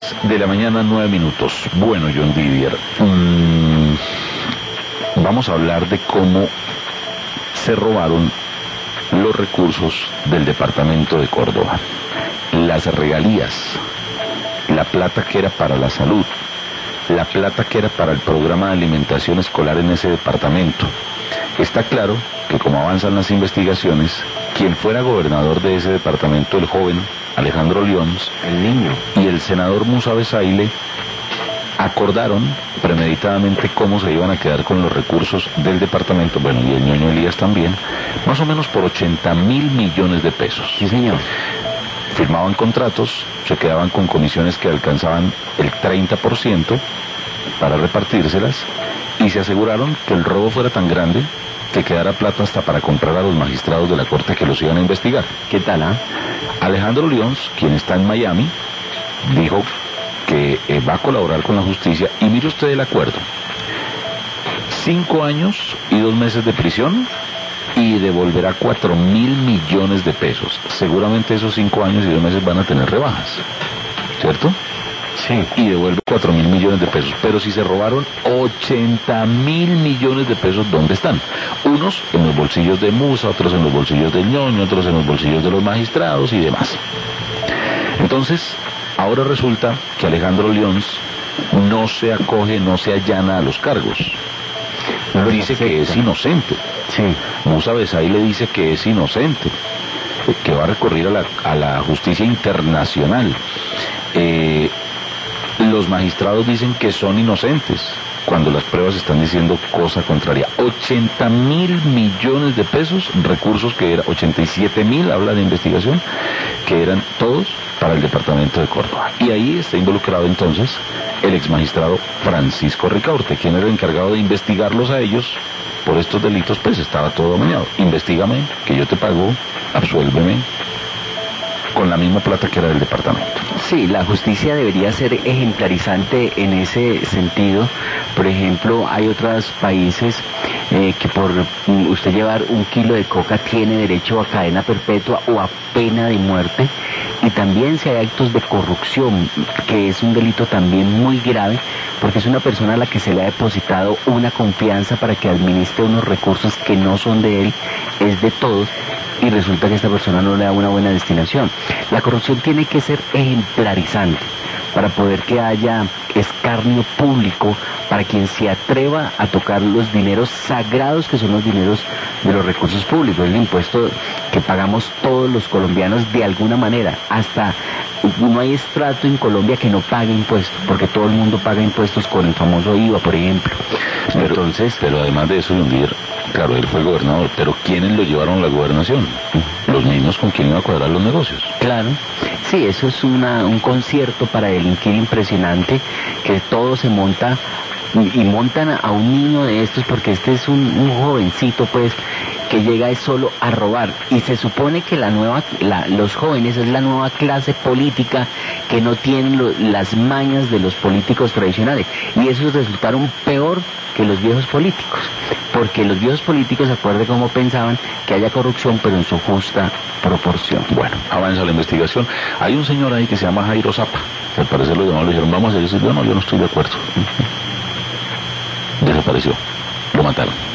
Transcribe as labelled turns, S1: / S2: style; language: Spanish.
S1: De la mañana, 9 minutos. Bueno, John Didier, vamos a hablar de cómo se robaron los recursos del departamento de Córdoba, las regalías, la plata que era para la salud, la plata que era para el programa de alimentación escolar en ese departamento. Está claro que como avanzan las investigaciones, quien fuera gobernador de ese departamento, el joven Alejandro Lyons,
S2: el niño,
S1: y el senador Musa Besaile acordaron premeditadamente cómo se iban a quedar con los recursos del departamento, bueno, y el ñoño Elías también, más o menos por 80.000 millones de pesos.
S2: Sí, señor.
S1: Firmaban contratos, se quedaban con comisiones que alcanzaban el 30% para repartírselas, y se aseguraron que el robo fuera tan grande que quedara plata hasta para comprar a los magistrados de la corte que los iban a investigar.
S2: ¿Qué tal,
S1: Alejandro Lyons, quien está en Miami, dijo que va a colaborar con la justicia, y mire usted el acuerdo: 5 años y 2 meses de prisión, y devolverá 4.000 millones de pesos. Seguramente esos 5 años y 2 meses van a tener rebajas, ¿cierto?
S2: Sí.
S1: Y devuelve 4.000 millones de pesos. Pero si se robaron 80.000 millones de pesos, ¿dónde están? Unos en los bolsillos de Musa, otros en los bolsillos del ñoño, otros en los bolsillos de los magistrados y demás. Entonces, ahora resulta que Alejandro Lyons no se acoge, no se allana a los cargos. Dice que es inocente.
S2: Sí.
S1: Musa Besaile dice que es inocente, que va a recurrir a la justicia internacional. Los magistrados dicen que son inocentes, cuando las pruebas están diciendo cosa contraria. 80.000 millones de pesos, recursos que eran 87.000, habla de investigación, que eran todos para el departamento de Córdoba. Y ahí está involucrado entonces el exmagistrado Francisco Ricaurte, quien era el encargado de investigarlos a ellos por estos delitos. Pues estaba todo amañado. Investígame, que yo te pago, absuélveme, con la misma plata que era del departamento.
S2: Sí, la justicia debería ser ejemplarizante en ese sentido. Por ejemplo, hay otros países que por usted llevar 1 kilo de coca tiene derecho a cadena perpetua o a pena de muerte. Y también si hay actos de corrupción, que es un delito también muy grave, porque es una persona a la que se le ha depositado una confianza para que administre unos recursos que no son de él, es de todos, y resulta que esta persona no le da una buena destinación. La corrupción tiene que ser ejemplarizante para poder que haya escarnio público para quien se atreva a tocar los dineros sagrados que son los dineros de los recursos públicos, el impuesto que pagamos todos los colombianos de alguna manera. Hasta no hay estrato en Colombia que no pague impuestos, porque todo el mundo paga impuestos con el famoso IVA, por ejemplo.
S1: Pero además de eso, claro, él fue gobernador, pero ¿quiénes lo llevaron a la gobernación? Los mismos con quien iba a cuadrar los negocios.
S2: Claro, sí, eso es un concierto para delinquir impresionante, que todo se monta, y montan a un niño de estos, porque este es un jovencito, pues, que llega es solo a robar, y se supone que los jóvenes es la nueva clase política que no tienen las mañas de los políticos tradicionales, y esos resultaron peor que los viejos políticos, porque los viejos políticos, acuerde cómo pensaban que haya corrupción, pero en su justa proporción.
S1: Bueno, avanza la investigación. Hay un señor ahí que se llama Jairo Zapa, que al parecer los demás le dijeron, vamos a hacer eso. Yo no estoy de acuerdo. Desapareció, lo mataron.